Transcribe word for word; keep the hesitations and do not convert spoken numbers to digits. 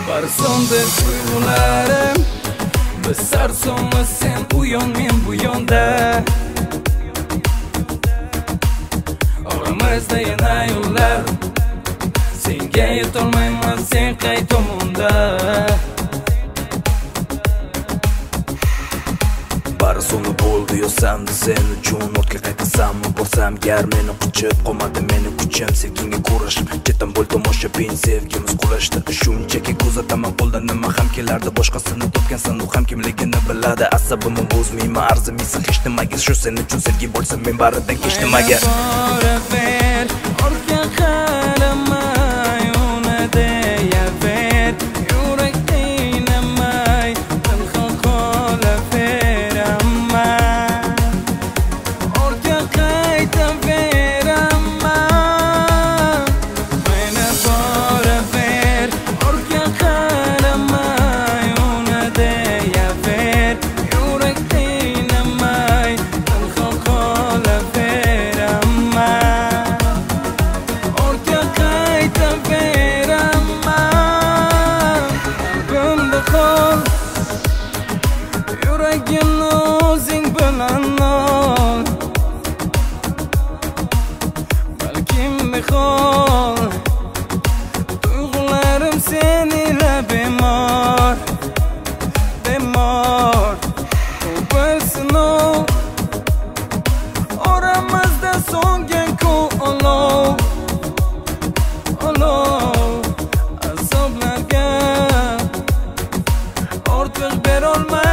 Barsonda tuyg'ularim biz sarsonmi sen u yon men bu yonda oramizda yana yo'llar senga yetolmayman sen qay tomonda bari so'nggi bo'ldi yo'samdi sen uchun o'tga qaytasammi borsam gar meni quchib qolmadi meni kuchim sevgingga kurashib ketam bo'l tomoshabin sevgimiz qulashdi shunchaki kuzataman qo'ldan nima ham kelardi boshqasini topgan san u ham kimligini biladi asabimni buzmayman arzimaysan hech nimaga shu sen uchun sevgi bo'lsa men baridan hech nimaga boraver ortga qaramay uni deyaver yurak qiynamay tanho qolaveraman ortga qaytaveraman meni boraver ortga qaramay uni deyaver yurak qiynamay tanho qolaveraman ortga qaytaveraman qalbimda qol yuragimni o'zing bilan ol balkim behol tuyg'ularim sen ila bemor bemor bu bir sinov oramizda so'ngan ku olov olov azoblarga ortiq berolmayman